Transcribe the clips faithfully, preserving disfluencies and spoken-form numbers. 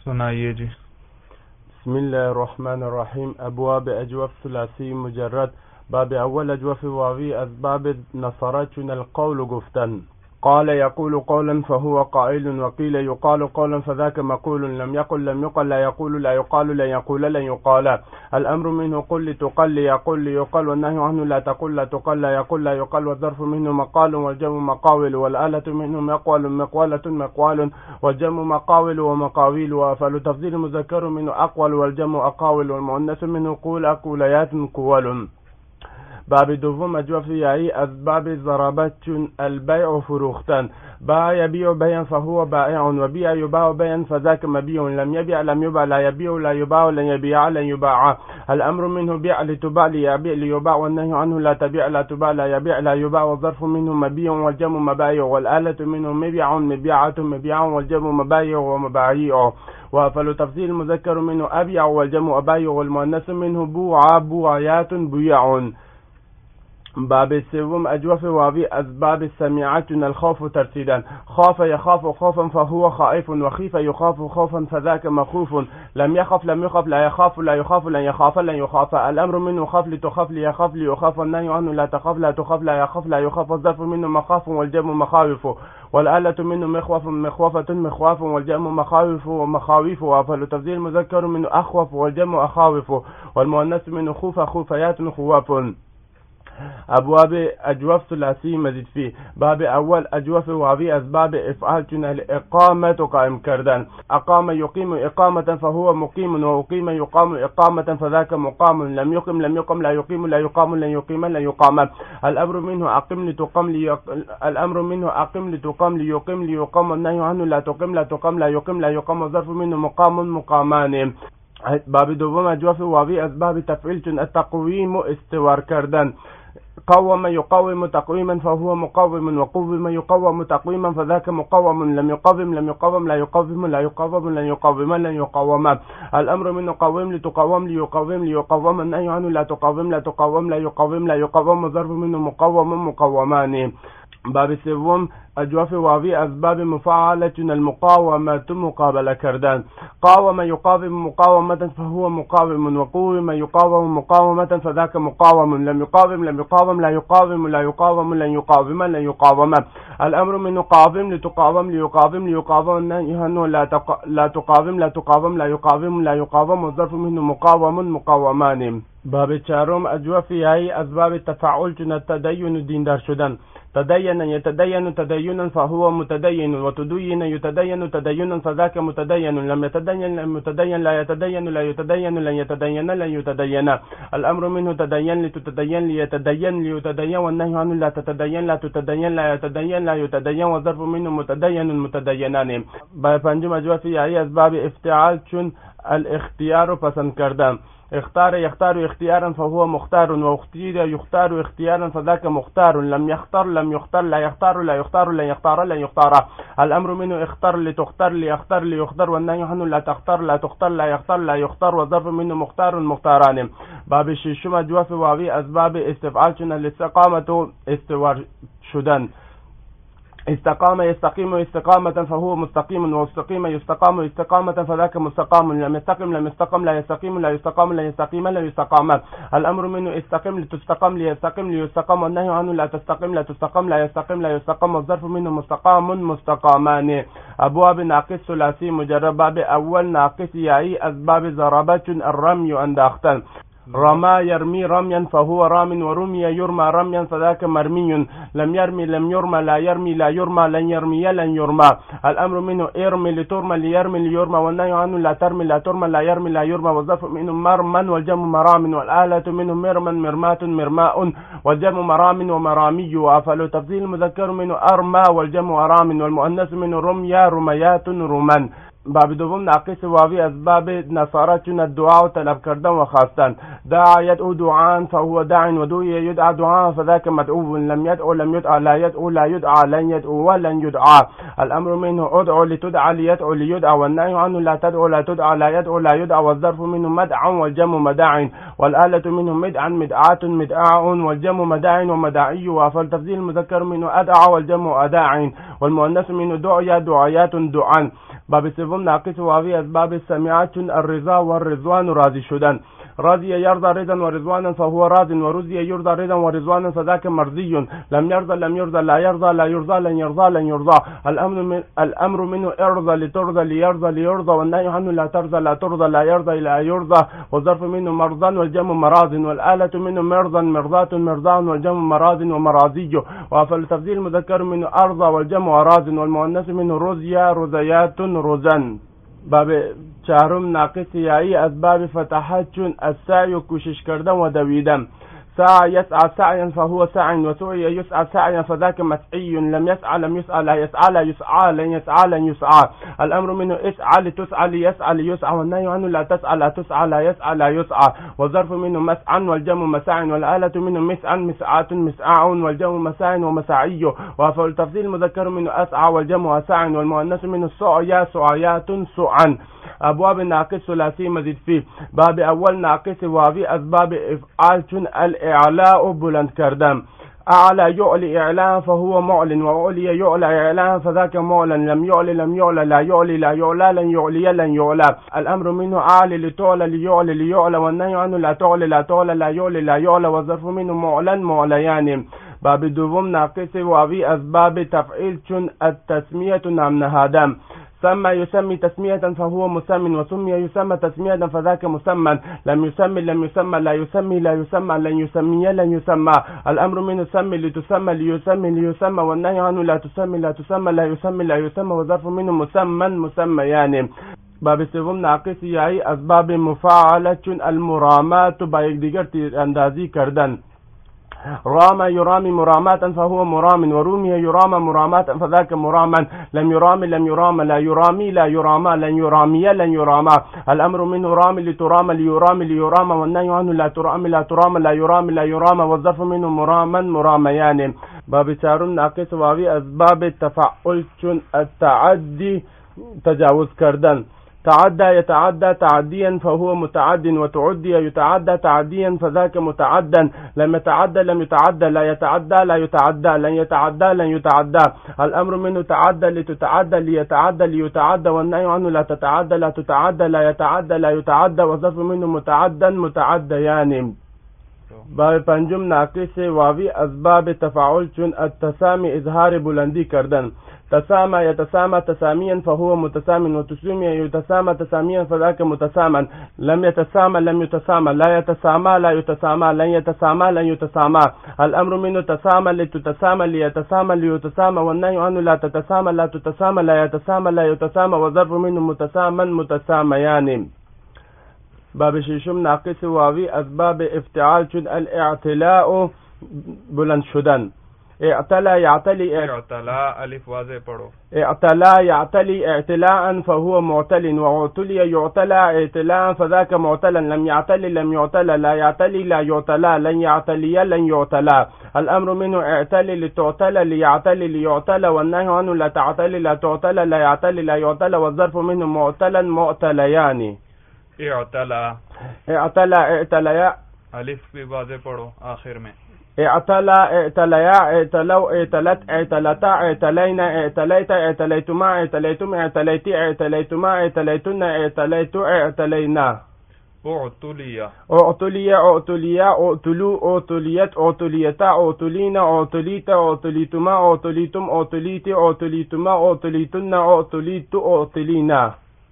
सुनाइए जी। बिस्मिल्लाहिर्रहमानिर्रहीम। अबवाब अजवफ ثلاثی مجرد. باب اول اجوف واوی از باب نصره چون القول گفتن. قال يقول قولا فهو قائل، وقيل يقال قولا فذاك مقول، لم يقل لم يقل، لا يقول لا يقال، لن يقول لن يقال. الأمر منه قل لتقل، ليقل ليقال، والنهي عنه لا تقل لا تقل، لا يقل لا يقال، والظرف منه مقال والجمع مقاول، والآلة منه مقول مقولة مقوال، والجمع مقاول ومقاويل، وأفعل تفضيل المذكر منه أقول والجمع أقاول، والمؤنث منه قول أقوليات قول. باب دوم اجوف یایی از باب ضربت چون البيع فروختن. باع يبيع بيعا فهو بائع، وبيع يباع بيعا فذاك مبيع، لم يبيع لم يباع، لا يبيع لا يباع، لن يبيع لن يباع. الامر منه بيع لتباع، ليبيع ليباع، والنهي عنه لا تبيع لا تباع، لا يبيع لا يباع، والظرف منه مبيع والجمع مبايع، والآلة منه مبيع مبيعة مبيع، والجمع مبايع ومبايع. وأفعل تفضيل المذكر منه أبيع والجمع أبايع، والمؤنث منه بوع بوعيات بيع. باب سوم اجوف واوی از باب سمیعتون الخوف ترسیدن. خاف يخاف خوفا فهو خائف، وخيف يخاف خوفا فذاك مخوف، لم يخف لم يخف، لا يخاف لا يخاف، لن يخاف لن يخاف. الامر منه خاف لتخاف ليخاف ليخاف، والنهي عنه لا تخاف لا تخاف، لا يخاف لا يخاف، الظرف منه مخاف والجمع مخاوف، والآلة منه مخوف مخوفة مخواف، والجمع مخاوف ومخاويف. وأفعل تفضيل المذكر منه أخوف والجمع أخاوف، والمؤنث منه خوف خوفيات خواف. ابواب اجوف ثلاثی مزید فی. باب اول اجوف واوی از باب افعال چون الاقامت قائم کردن. اقام يقيم اقامة فهو مقيم، واقيم يقام اقامة فذاك مقام، لم يقم لم يقم، لا يقيم لا يقام، لن يقيم لن يقام. الامر منه اقم لتقم لي... الامر منه اقم لتقم ليقيم ليقام، والنهي عنه لا تقم لا تقم، لا يقيم لا يقام، الظرف منه مقام مقامان. باب دوم اجوف واوی از باب تفعیل چون التقویم استوار کردن. قوم يقوم تقويما فهو مقوم، وقوم يقوم تقويما فذاك مقوم، لم يقوم لم يقوم، لا يقوم لا يقوم، لن يقوم لن يقوم. الامر منه قوم لتقوم ليقوم ليقوم، النهي عنه لا تقوم لا تقوم، لا يقوم لا يقوم، الظرف منه مقوم مقومان. باب سوم اجوف واوی از باب مفاعله المقاومه مقابله کردن. قاوم يقاوم مقاومه فهو مقاوم، وقوم يقاوم مقاومه فذاك مقاوم، لم يقاوم لم يقاوم، لا يقاوم لا يقاوم، لن يقاوم لن يقاوم. الامر منه قاوم لتقاوم ليقاوم ليقاوم، النهي عنه لا تق... لا تقاوم لا تقاوم، لا يقاوم لا يقاوم، والظرف منه مقاوم مقاومان. باب چهارم اجوف یایی از باب تفاعل چون التدین دیندار شدن. تدين يتدين تدينا فهو متدين، وتدين يتدين تدينا فذاك متدين، لم يتدين لم يتدين، لا يتدين لا يتدين، لن يتدين لن يتدين. الامر منه تدين لتتدين ليتدين ليتدين، والنهي عنه لا تتدين لا تتدين، لا يتدين لا يتدين، والظرف منه متدين متدينان. با پنجم اجوف یایی از باب افتعال چون الاختیار پسند کردن. اختار يختار اختيارا فهو مختار، واختير يختار اختيارا فذاك مختار، لم يختار لم يختار، لا يختار لا يختار، لن يختار لن يختار. الامر منه اختار لتختار ليختار ليختار، والنهي عنه لا تختار لا تختار، لا يختار لا يختار، والظرف منه مختار مختاران. باب ششم اجوف واوی اسباب استفعال چون الاستقامة استوار شدن. استقام يستقيم استقامة فهو مستقيم، واستقيم يستقام استقامة فذاك مستقام، لم يستقم لم يستقم، لا يستقيم لا يستقام، لا يستقيم لا يستقام. الامر منه استقم لتستقم ليستقم ليستقام، والنهي عنه لا تستقم لا تستقم، لا يستقيم لا يستقام، والظرف منه مستقام مستقامان. ابواب ناقص ثلاثی مجرد. باب اول ناقص یایی اسباب ضربات الرمي انداختن. رمى يرمي رميا فهو رام، ورمي يرمى رميا فذاك مرمي، لم يرمي لم يرمى، لا يرمي لا يرمى، لن يرمي لن يرمى. الامر منه ارمي لترمى ليرمي ليرمى، والنهي عنه لا ترمي لا ترمى، لا يرمي لا يرمى، والظرف منه مرما والجمع مرام، والآلة منه مرما مرمات مرماء، والجمع مرام ومرامي. وافعل تفضيل المذكر منه ارمى والجمع ارام، والمؤنث منه رميا رميات رمان. باب دوم ناقص واوی اسباب نصارى چون الدعاء طلب کردن و خواستن. دعا يدعو دعاء فهو داع، ودعي يدعى دعاء فذاك مدعو، لم يدعو لم يدعى، لا يدعو لا يدعى، لن يدعو ولن يدعى. الامر منه ادعو لتدعى ليدعو ليدعى، والنهي عنه لا تدعو لا تدعى، لا يدعو لا يدعى، والظرف منه مدعا والجمع مداع، والآلة منه مدعا مدعاة مدعاء، والجمع مداع ومداعي. وافعل تفضيل المذكر منه ادعى والجمع اداع، والمؤنث منه دعيا دعيات دعان. باب سوم ناقص واوی اسباب السمیعه چون الرضا والرضوان راضی شدن. راضي يرضى رضا ورضوانا فهو راض، ورضي يرضى رضا ورضوانا فذاك مرضي. لم يرضى لم يرضى لا يرضى لا يرضى لن يرضى لن يرضى. الأمر من الأمر منه ارضى لترضى ليرضى ليرضى، والنهي عنه لا ترضى لا ترضى لا يرضى لا يرضى. والظرف منه مرضا والجمع مراض، والآلة منه مرضا مرضات مرضاء والجمع مراض ومراضي. وفالتفضيل المذكر منه أرضى والجمع راض، والمؤنث منه رضيا رضيات رزن. باب چهارم ناقص یایی اسباب فتحات چون السعی کوشش کردن و دویدن. سعى يسعى سعيا فهو سعي، وسعي يسعى سعيا فذاك مسعي. لم يسعى لم يسعى لا يسعى لا يسعى لن يسعى لن يسعى. الأمر منه اسعى لتسعى ليسعى ليسعى، والنهي عنه لا تسعى لا تسعى لا يسعى لا يسعى. والظرف منه مسعى والجمع مساع، والآلة منه مسعى مسعات مسعاع والجمع مساع ومساعي. وفالتفضيل المذكر منه أسعى والجمع أساع، والمؤنث منه سعيا سعيات سعا. أبواب ناقص ثلاثي مزيد فيه. باب أول ناقص واوي أسباب إفعال چون الإعلاء بلند كردن. أعلى يعلي إعلاء فهو معلن، وعلي يعلى إعلاء فذاك معلن. لم يعلي لم يعلى لا يعلي لا يعلى لن يعلي لن يعلى. الأمر منه أعلى لتعلى ليعلى ليعلى، والنهي عنه لا تعلى لا تعلى لا يعلي لا يعلى. والظرف منه معلن معليان. باب دوم ناقص واوي أسباب تفعيل چون التسمية نام نهادم. سمى يسمي تسمية فهو مسمى، وسمي يسمى تسمية فذاك مسمى. لم يسمي لم يسمى لا يسمي لا يسمى لن يسمي لن يسمى. الأمر من سمي لتسمى ليسمي ليسمى، والنهي عنه لا تسمي لا تسمى لا يسمي لا يسمى. وظرف منه مسمى مسمى يعني. باب سوم ناقص یایی اسباب مفاعله چون المرامات با یکدیگر اندازی کردن. رام يرامي مراماتا فهو مرام، ورومي يرام مراماتا فذاك مراما. لم يرام لم يرام لا يرامي لا يراما لن يرامي لن يراما. الأمر منه رام لترام ليرام ليرام، والنهي عنه لا ترام لا ترام لا يرام لا يرام. والظرف منه مراما مراميان. باب چهارم ناقص واوی اسباب تفعل چون التعدي تجاوز کردن. تعدى يتعدى تعديا فهو متعد، وتعدي يتعدى تعديا فذاك متعدا. لم يتعدى لم يتعدى لا يتعدى لا يتعدى لن يتعدى لن يتعدى. الأمر منه تعدى لتتعدى ليتعدى ليتعدى، والنهي عنه لا تتعدى لا تتعدى لا يتعدى لا يتعدى. والظرف منه متعدا متعديان. باب پنجم ناقص واوی اسباب تفاعل چون التسامی اظهار بلندی کردن. تسامى يتسامى تساميا فهو متسام، وتسامي يتسامى تساميا فذاك متساما. لم يتسامى لم يتسامى لا يتسامى لا يتسامى لن يتسامى لن يتسامى. الأمر منه تسامى لتتسامى ليتسامى ليتسامى، والنهي عنه لا تتسامى لا تتسامى لا يتسامى لا يتسامى. والظرف منه متساما متساميان. باب ششم ناقص واوی اسباب افتعال چون الاعتلاء بلند شدن. اعتلى يعتلي اعتلا الف واضح پڑھو. اعتلى يعتلي اعتلاء فهو معتل، وعتلي يعتلى اعتلاء فذاك معتلا. لم يعتلي لم يعتلى لا يعتلي لا يعتلى لن يعتلي لن يعتلى. الأمر منه اعتلي لتعتلى ليعتلي ليعتلى، والنهي عنه لا تعتلي لا تعتلى لا يعتلي لا يعتلى. والظرف منه معتلا معتليان. اعتلا اعتلى اعتليا الف بھی واضح پڑھو آخر میں. اعتلى اعتليا اعتلوا اعتلت اعتلتا اعتلينا اعتليت اعتليتما اعتليتم اعتليتي اعتليتما اعتليتن اعتليت اعتلينا. اعتليا اعتليا اعتليا اعتلوا اعتليت اعتليتا اعتلينا اعتليت اعتليتما اعتليتم اعتليتي اعتليتما اعتليتن اعتليت اعتلينا.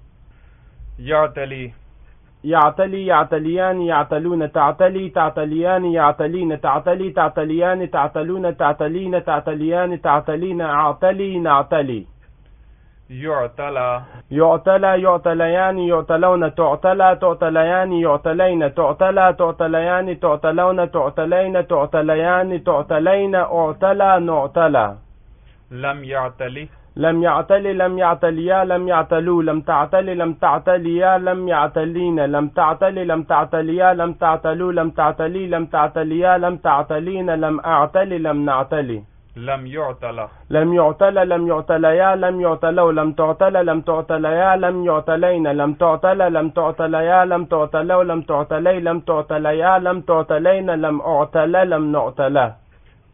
يعتلي يعتلي يعتليان يعتلون تعتلي تعتليان يعتلين تعتلي تعتليان تعتلون تعتلين تعتليان تعتلين اعتلي نعتلي. يعتلى يعتلى يعتليان يعتلون تعتلى تعتليان يعتلين تعتلى تعتليان تعتلون تعتلين تعتليان تعتلين اعتلى نعتلى. لم يعتلي لم يعتلي لم يعتليا لم يعتلوا لم تعتلي لم تعتليا لم يعتلين لم تعتلي لم تعتليا لم تعتلوا لم تعتلي لم تعتليا لم تعتلين لم أعتلي لم نعتلي. لم يعتلى لم يعتلى لم يعتليا لم يعتلوا لم تعتلى لم تعتليا لم يعتلين لم تعتلى لم تعتليا لم تعتلوا لم تعتلي لم تعتليا لم تعتلين لم أعتلى لم نعتلى.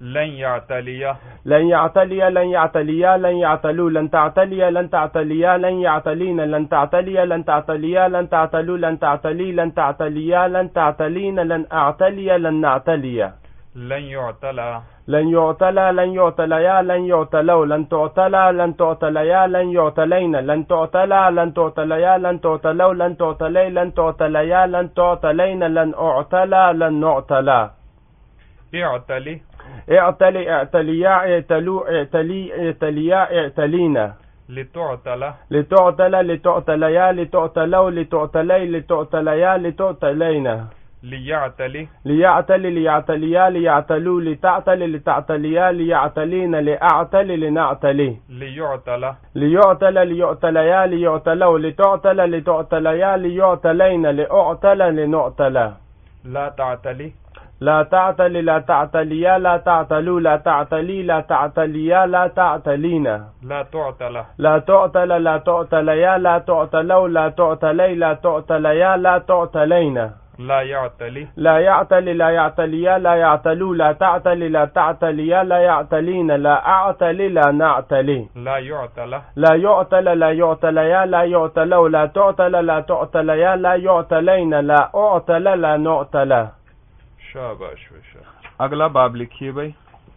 لن يعتلي لن يعتلي لن يعتليا لن يعتلوا لن تعتلي لن تعتليا لن يعتلين لن تعتلي لن تعتليا لن تعتلوا لن تعتلي لن تعتليا لن تعتلين لن أعتلي لن نعتلي لن يعتلى لن يعتلى لن يعتليا لن يعتلوا لن تعتلى لن تعتليا لن يعتلين لن تعتلى لن تعتليا لن تعتلوا لن تعتلي لن تعتليا لن تعتلين لن أعتلى لن نعتلى اعتلي اعتلي اعتليا اعتلوا اعتلي اعتليا اعتلينا لتعتلى لتعتلى لتعتليا لتعتلوا لتعتلي لتعتليا لتعتلين ليعتلي ليعتلي ليعتليا ليعتلوا لتعتلي لتعتليا ليعتلين لأعتلي لنعتلي ليعتلى ليعتلى ليعتليا ليعتلوا لتعتلى لتعتليا ليعتلين لأعتلى لنعتلى لا تعتلي لا تعتلي لا تعتليا لا تعتلوا لا تعتلي لا تعتليا لا تعتلين لا تعتلى لا تعتلى لا تعتليا لا تعتلوا لا تعتلي لا تعتليا لا تعتلين لا يعتلي لا يعتلي لا يعتليا لا يعتلوا لا تعتلي لا تعتليا لا يعتلين لا أعتلي لا نعتلي لا يعتلى لا يعتلى لا يعتليا لا يعتلوا لا تعتلى لا تعتليا لا يعتلين لا أعتلى لا نعتلى. شاباش باشا. اگلا باب لکھیے بھائی.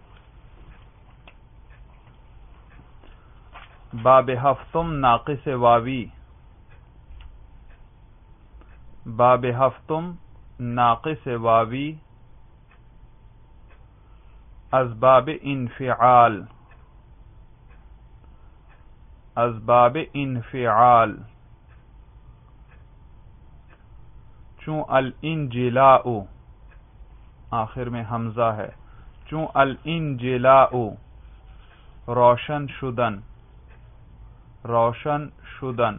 باب ہفتم ناقص واوی. باب ہفتم ناقص واوی اسباب انفعال. اسباب انفعال چون الانجلاء آخر میں حمزہ ہے. چون الانجلاء روشن شدن. روشن شدن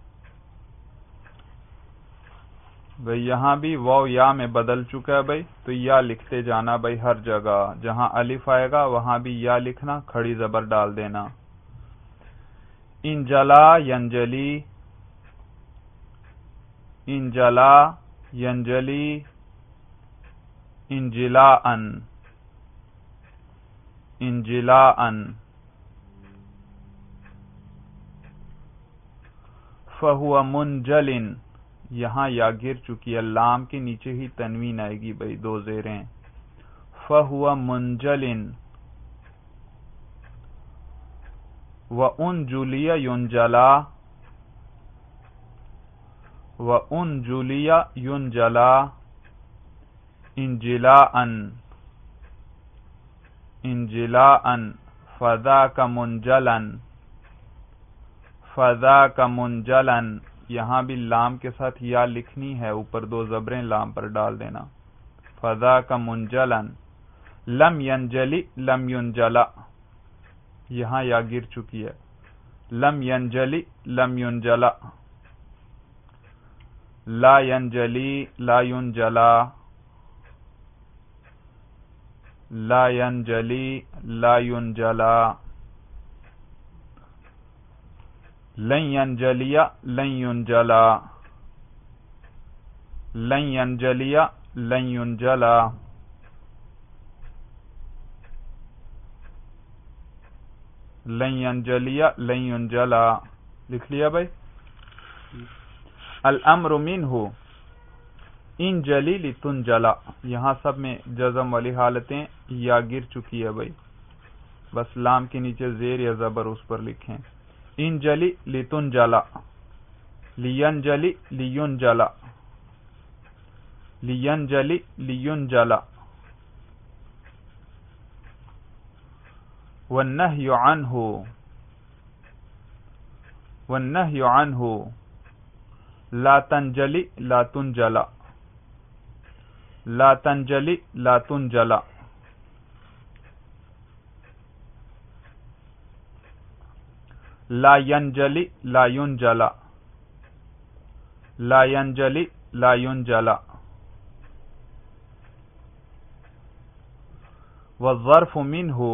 بھئی یہاں بھی واو یا میں بدل چکا ہے بھئی, تو یا لکھتے جانا بھئی ہر جگہ. جہاں الف آئے گا وہاں بھی یا لکھنا, کھڑی زبر ڈال دینا. انجلا ینجلی. انجلا ینجلی انجلاءن. انجلاءن. فہو منجلن. یہاں یا گر چکی ہے, لام کے نیچے ہی تنوین آئے گی بھئی, دو زیریں. فہو منجلن. وَأُنْجُلِيَ يُنْجَلَا. وَأُنْجُلِيَ يُنْجَلَا انجلاءً. انجلاءً. فَذَاكَ مُنْجَلًا. فَذَاكَ مُنْجَلًا. یہاں بھی لام کے ساتھ یا لکھنی ہے, اوپر دو زبریں لام پر ڈال دینا. فَذَاكَ مُنْجَلًا. لم ینجلی لم ینجلا. یہاں یا گر چکی ہے. لم ینجلی لم ینجلا. لا ینجلی لا ینجلا. لا ینجلی لا ینجلا. لن ینجلی لن ینجلا. لن ینجلی لن ینجلا. لن ینجلی لن ینجلا. لکھ لیا بھائی. الامر منہ انجلی لتنجلا. یہاں سب میں جزم والی حالتیں یا گر چکی ہے بھائی, بس لام کے نیچے زیر یا زبر اس پر لکھیں. انجلی لتنجلا. لینجلی لینجلا. لینجلی لینجلا. والنهي عنه. والنهي عنه لا تنجلی لا تنجلا. لا تنجلی لا تنجلا. لا ینجلی لا ینجلا. لا ینجلی لا ینجلا. والظرف منه.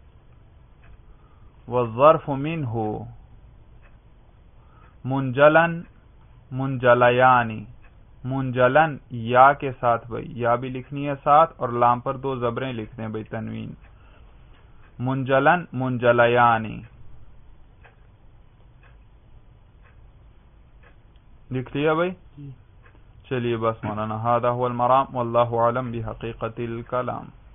والظرف منه منجلن منجلیانی. منجلن یا کے ساتھ بھائی, یا بھی لکھنی ہے ساتھ, اور لام پر دو زبریں لکھتے ہیں بھائی تنوین. منجلن منجلیانی. لکھ لیا بھائی؟ چلیے بس مولانا. ھذا هو المرام واللہ اعلم بحقیقت الکلام.